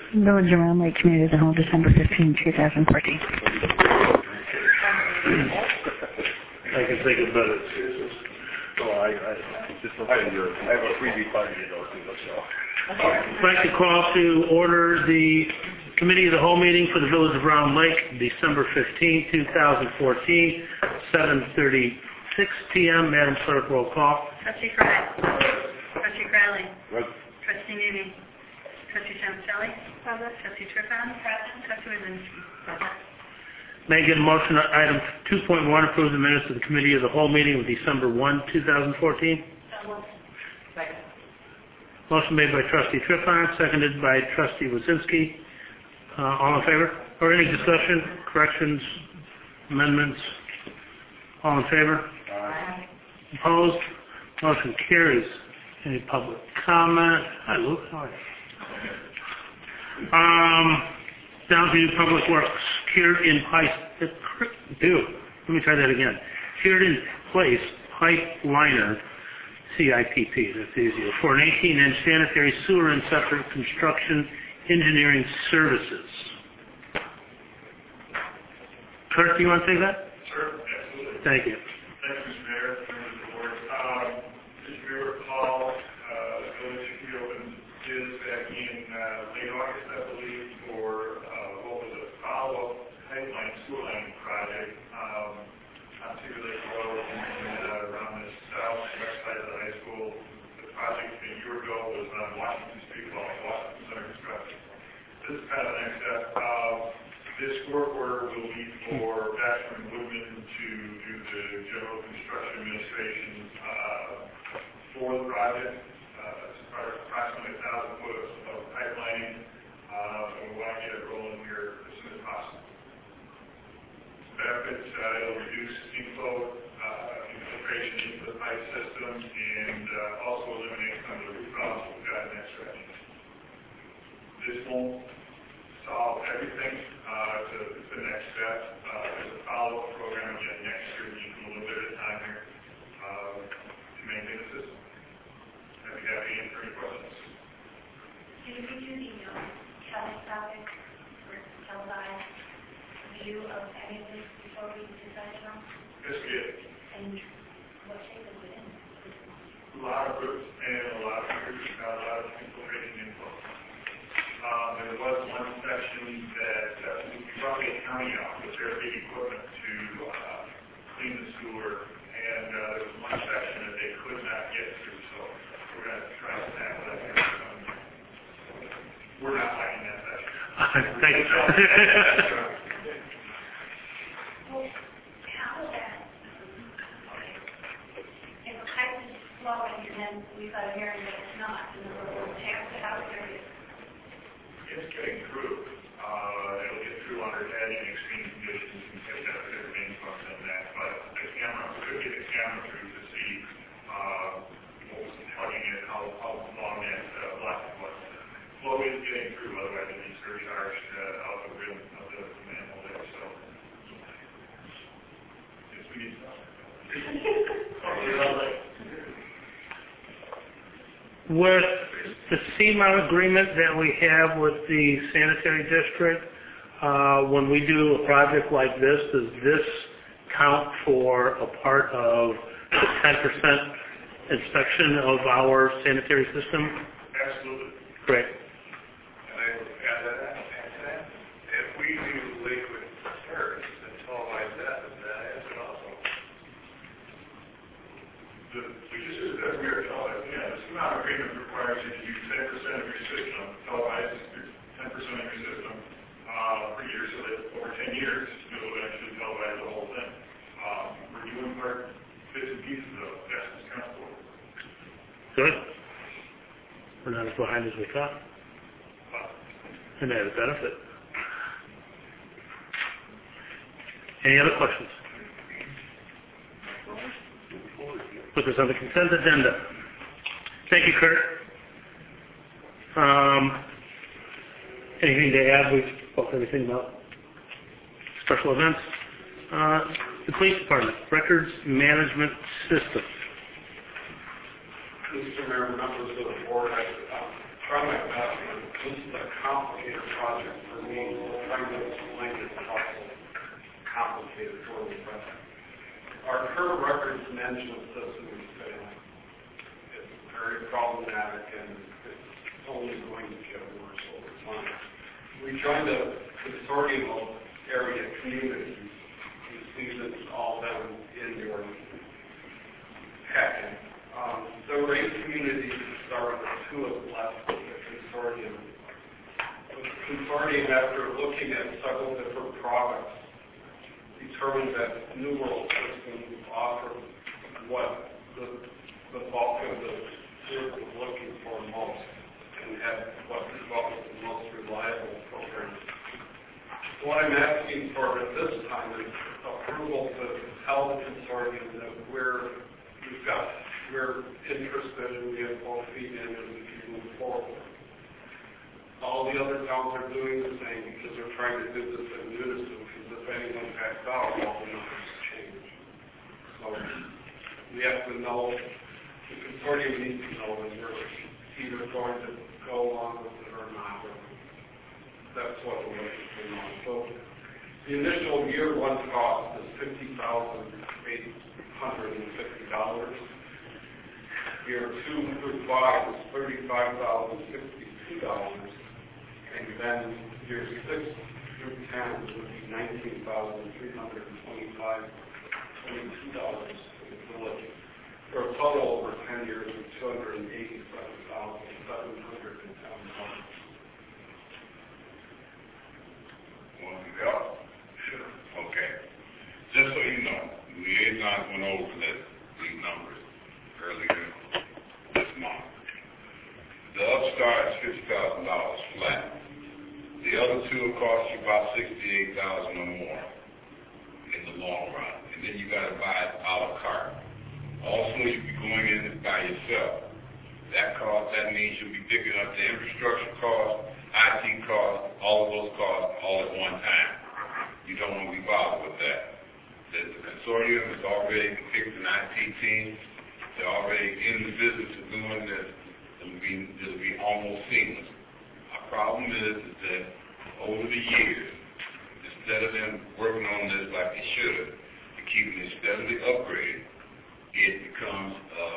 Village of Round Lake Committee of the Whole, December 15, 2014. I can think of better. I have a freebie party to go to, so. I'd like to call to order the Committee of the Whole meeting for the Village of Round Lake, December 15, 2014, 7:36 p.m. Madam Clerk, roll call. Trustee Fry. Trustee Crowley. Right. Trustee Navy. Trustee Chancelli. Trustee Triffon. Trustee Wizinski. May I get a motion on item 2.1, approve the minutes of the Committee of the Whole meeting of December 1, 2014? Second. Motion made by Trustee Triffon, seconded by Trustee Wizinski. All in favor? Or any discussion, corrections, amendments? All in favor? Aye. Opposed? Motion carries. Any public comment? Hi, Luke. How are you? Down to Public Works. Cured in Place. Let me try that again. Cured in Place Pipeliner, CIPP. That's easier. For an 18-inch sanitary sewer and septic construction engineering services. Kurt, do you want to take that? Sure, absolutely. Thank you. Thank you, Mr. Mayor, members of the board. As you may recall, the village reopened bids back in late August, I believe, for what was a follow-up pipeline sewer line project on Cedar Lake Road and around the south and west side of the high school. The project a year ago was on Washington Street, called Washington Center Construction. This is kind of the next step. This work order will be for Baxter and Woodman to do the general construction administration for the project. It's approximately 1,000 foot of pipelining, and we want to get it rolling here as soon as possible. Benefits, it'll reduce steam flow, infiltration into the pipe system, and also eliminate some of the root problems we've got in that stretch. This won't solve everything. It's the next step. There's a follow-up program again next year. We need a little bit of time here to maintain the system. I'd be happy to answer any questions. Can you do the telescopic or televised view of any of this before we decide on? Yes, we did. And what shape is it in? A lot of roots and a lot of infiltration inflow. There was one section that we brought the county out with their big equipment to clean the sewer, and there was one section that they could not get through, so we're going to try to tackle that here. We're not liking that section. Thank you. Well, how is that? If a pipe is flowing and then we've got a hearing that it's not, and then we'll tear the house area. It's getting through. It'll get through under edging extreme conditions and take out the main function and that. But the camera, we could get the camera through to see what was plugging in, how long that block was. Flow is getting through, otherwise it needs surcharged out the rim of the manhole there. So, yes, we need some. With the CMOUT agreement that we have with the sanitary district, when we do a project like this, does this count for a part of the 10% inspection of our sanitary system? Absolutely. Great. And I would add that, if we do liquid turds and televise that has it also. We just did that, we are televised. Yeah, the CMOUT agreement requires you to use 10% of your system, televise 10% of your system per year, so that over 10 years, you'll eventually televise the whole thing. We're doing part bits and pieces of that is comfortable. Good. We're not as behind as we thought. And that is a benefit. Any other questions? Put this on the consent agenda. Thank you, Kurt. Anything to add? We've spoken everything about special events. The police department, records management system. Mr. Mayor, members of the board, from my This is a complicated project for me, so trying to explain it is also complicated for me. But our current records management system is failing. It's very problematic, and it's only going to get worse over time. We joined a consortium of area communities. You see this all down in your packet. There were 8 communities that started, 2 have left the consortium. The consortium, after looking at several different products, determined that New World Systems offered what the bulk of the group was looking for most, and had what we thought was the most reliable program. What I'm asking for at this time is approval to tell the consortium that we're interested and we have both feet in and we can move forward. All the other towns are doing the same because they're trying to do this in unison, because if anyone backs out, all the numbers change. So we have to know, the consortium needs to know that we're either going to go along with it or not. That's what we're looking for now. So the initial year 1 cost is $50,850. Year 2 through 5 is $35,062, and then year 6 through 10 would be $19,325, $22 for the village, for a total over 10 years of $287,710. Want to help? Sure. Okay. Just so you know, liaisons went over these numbers earlier this month. The Upstart is $50,000 flat. The other 2 will cost you about $68,000 or more in the long run. And then you got to buy it a la carte. Also, you'll be going in by yourself. That means you'll be picking up the infrastructure costs, IT costs, all of those costs all at one time. You don't want to be bothered with that. The consortium is already picked an IT team. They're already in the business of doing this. It'll be almost seamless. Our problem is that over the years, instead of them working on this like they should, and keeping it steadily upgraded, it becomes,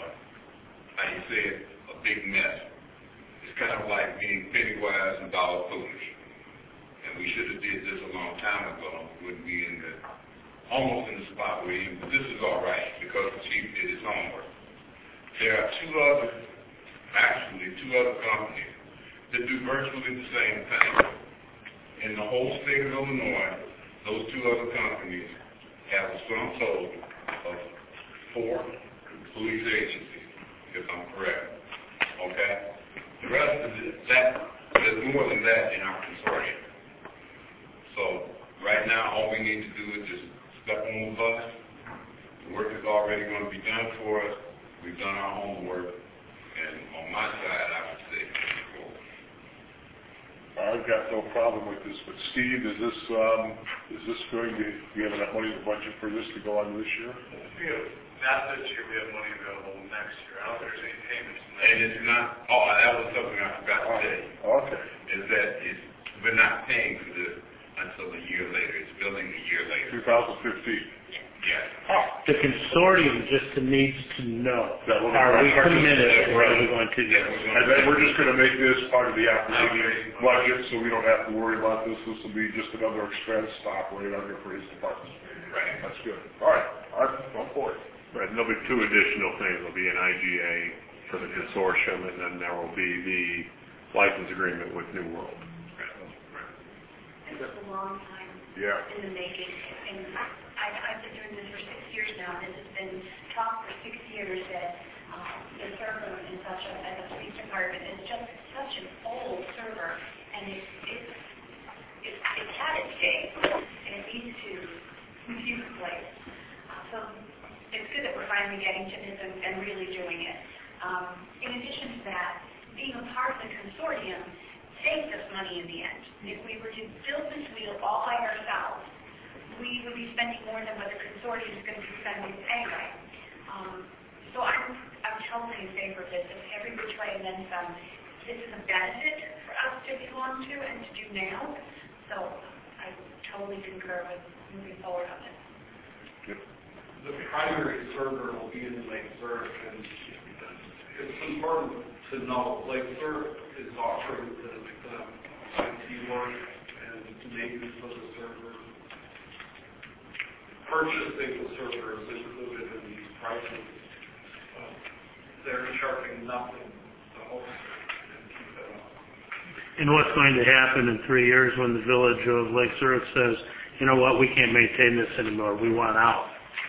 a big mess. It's kind of like being penny wise and dollar foolish. And we should have did this a long time ago. We wouldn't be almost in the spot we're in. But this is all right because the chief did his homework. There are 2 other companies that do virtually the same thing. In the whole state of Illinois, those 2 other companies have a sum total of 4 police agencies, if I'm correct. Okay? The rest of there's more than that in our consortium. So right now, all we need to do is just step on the bus. The work is already going to be done for us. We've done our homework, and on my side, I would say, I've got no problem with this, but Steve, is this going to, do you have enough money in the budget for this to go on this year? Not this year, we have money available next year. I don't think there's any payments. And it's not, that was something I forgot to say. Okay. Is that we're not paying for this until a year later. It's billing a year later. 2015. Yes. The consortium just needs to know, are we committed or are we going to do this? And then we're just going to make this part of the operating budget so we don't have to worry about this. This will be just another expense to operate under for his department. Right. That's good. All right. Go for it. Right, and there'll be 2 additional things. There'll be an IGA for the consortium, and then there will be the license agreement with New World. This is a long time in the making, and I've been doing this for 6 years now. This has been talked for 6 years that the server in such at the police department is just such an old server, and it's had its day, and it needs to be replaced. So it's good that we're finally getting to this and really doing it. In addition to that, being a part of the consortium saves us money in the end. If we were to build this wheel all by ourselves, we would be spending more than what the consortium is going to be spending anyway. So I'm totally in favor of this. If every which way and then some, this is a benefit for us to belong to and to do now. So I totally concur with moving forward on it. The primary server will be in Lake Zurich, and it's important to know Lake Zurich is offering the IT work and maintenance of the server. Purchasing the server is included in these prices. They're charging nothing to host it and keep it up. And what's going to happen in 3 years when the village of Lake Zurich says, you know what, we can't maintain this anymore, we want out?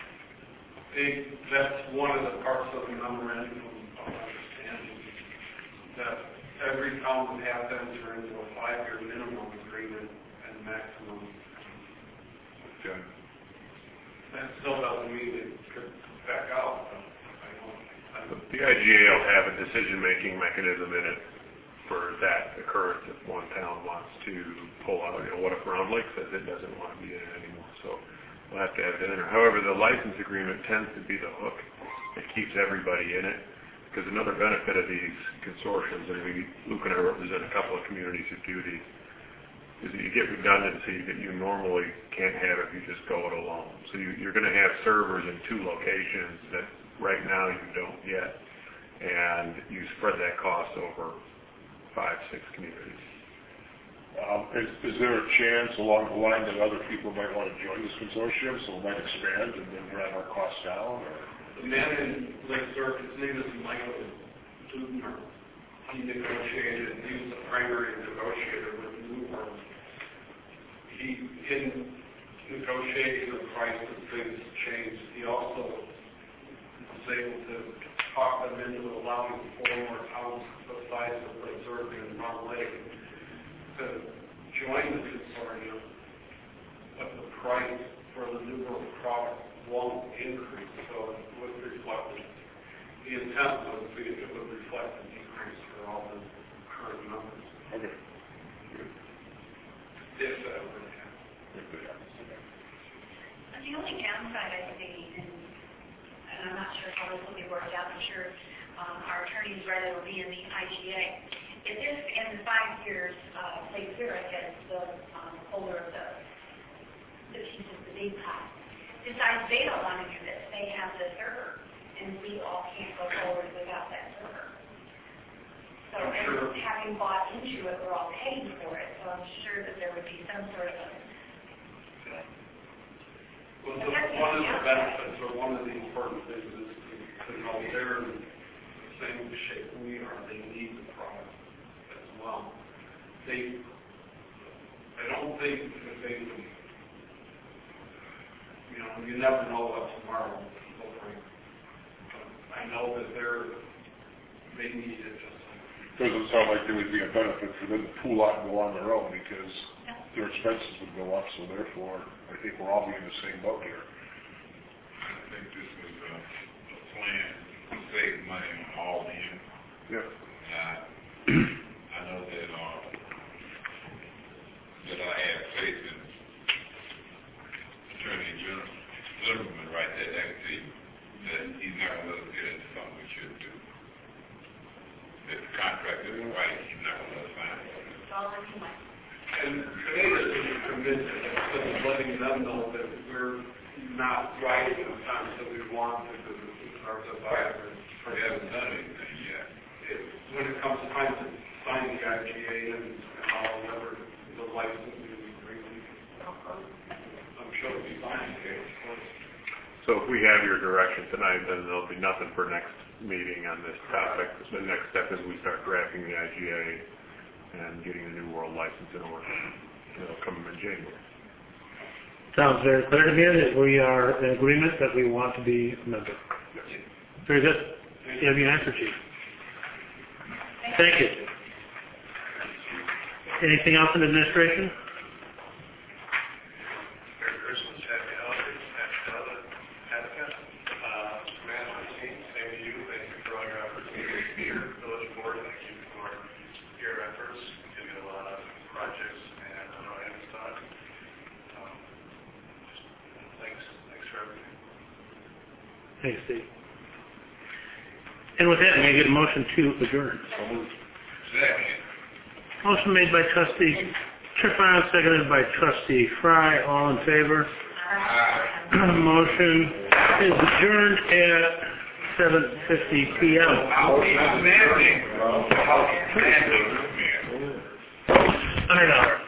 That's one of the parts of the memorandum of understanding, that every town would have to enter into a 5-year minimum agreement and maximum. Okay. That still doesn't mean it could back out. The IGA will have a decision-making mechanism in it for that occurrence if one town wants to pull out. You know, what if Round Lake says it doesn't want to be in it anymore? So we'll have to have it in there. However, the license agreement tends to be the hook that keeps everybody in it, because another benefit of these consortiums, and Luke and I represent a couple of communities who do these, is that you get redundancy that you normally can't have if you just go it alone. So you're going to have servers in 2 locations that right now you don't get, and you spread that cost over 5-6 communities. Is there a chance along the line that other people might want to join this consortium, so we might expand and then drive our costs down? Or? The man in Lake Zurich, his name is Michael Dubner. He negotiated, he was the primary negotiator with Newborn. In negotiating the price of things changed, he also was able to talk them into allowing 4 more towns the size of Lake Zurich and Round Lake to join the consortium, but the price for the new world product won't increase, so it would reflect, the intent would be it would reflect a decrease for all the current numbers. Okay. If that were to happen. The only downside I see, and I'm not sure how this will be worked out, I'm sure our attorneys rather will be in the IGA, is if in 5 years, Lake Zurich, as the holder of the piece of the big pie, decides they don't want to do this, they have the server, and we all can't go forward without that server. So and having bought into it, we're all paying for it, so I'm sure that there would be some sort of a... Well, one of the benefits, or one of the important things is to know they're in the same shape we are. They need the product as well. I don't think that they, you never know what tomorrow will bring. I know that they need it just like. Doesn't sound like there would be a benefit for them to pull out and go on their own, because their expenses would go up, so therefore I think we're all in the same boat here. I think this was a plan to save money on all ends. Yeah. I know that I have faith in Attorney General Zimmerman right there next to you, that he's not going to let us get into something we shouldn't do. If the contract is right, he's not going to let us sign it. It's all in mind. And today is committed to letting them know that we're not right in the times that we want to do our survivors. We haven't done anything yet. When it comes time to sign the IGA and all whatever the licensing agreement, I'm sure it'll be fine. So if we have your direction tonight, then there'll be nothing for next meeting on this topic. The next step is we start drafting the IGA and getting the New World license in order. It'll come in January. Sounds very clear to me that we are in agreement that we want to be a member. Very good. You have your answer, Chief. Thank you. Anything else in administration? Merry Christmas, happy holidays, happy Hanukkah. Management team, same to you. Thank you for all your efforts here. Village Board, thank you for your efforts. You get a lot of projects, and I know Amazon. Thanks for everything. Thanks, Steve. And with that, may I get a motion to adjourn? So moved. Second. Motion made by trustee Tripon, seconded by trustee Fry. All in favor? Motion is adjourned at 7:50 p.m. $100.